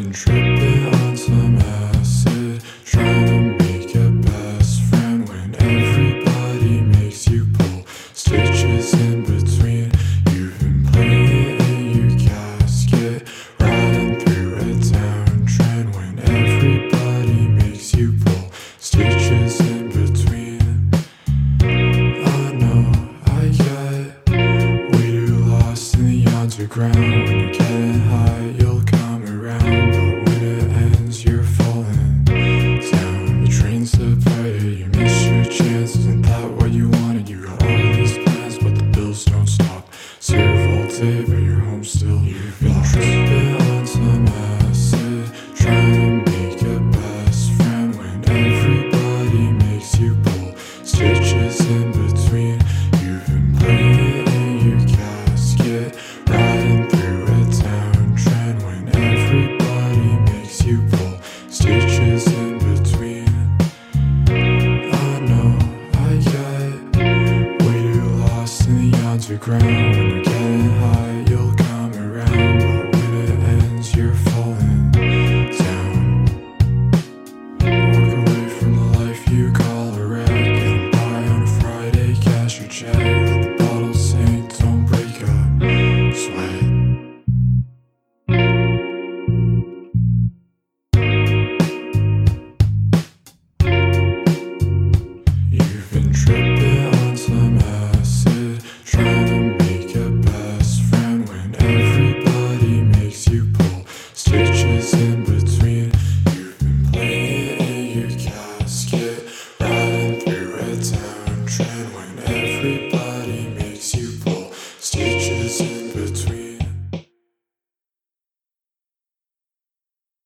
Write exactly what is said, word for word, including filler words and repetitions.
been tripping on some acid, trying to make a best friend when everybody makes you pull stitches in between. You've been playing in your casket, riding through a downtrend when everybody makes you pull stitches in between. I know I get way too lost in the underground. When you're getting high, you'll come around, but when it ends, you're falling down. Your train's departed, you miss your chance. Isn't that what you wanted? You got all these plans, but the bills don't stop. Serve all day, but you're home still. You've been tripping on some acid, trying to make a best friend when everybody makes you pull stitches in between. You've been playing in your casket, riding through a downtrend when everybody makes you pull stitches in between. I know I get way too lost in the underground when you're getting high.